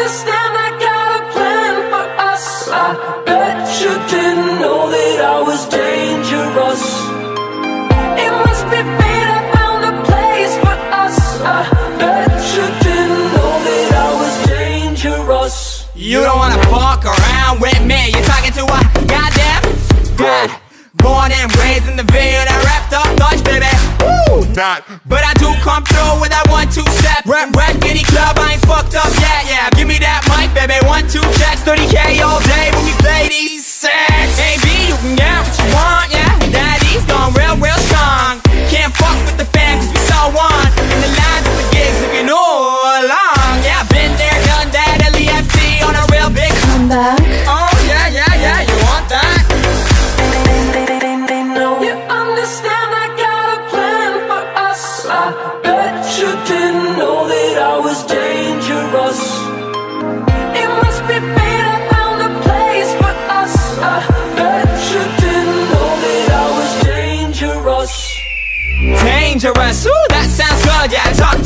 understand I got a plan for us. I bet you didn't know that I was dangerous. It must be fate, I found a place for us. I bet you didn't know that I was dangerous. You don't wanna fuck around with me. You're talking to a goddamn god. Born and raised in the Ville, that wrapped up Dutch, baby. Woo! Not. But I do come through with that 1-2 step. Rap any club, I ain't fucked up yet. Yeah, give me that mic, baby. 1-2 checks, 30K all day when we play these sets. AB, you can get what you want, yeah. Daddy's gone real strong. Can't fuck with the fam 'cause we so on. In the lines of the gigs, if you know along. Yeah, been there, done that. LEFT on a real big comeback. Oh yeah, you want that? You understand I got a plan for us. I bet you didn't know that I was dangerous. It must be fate, I found a place for us. I bet you didn't know that I was dangerous. Dangerous, ooh, that sounds good. Yeah, talk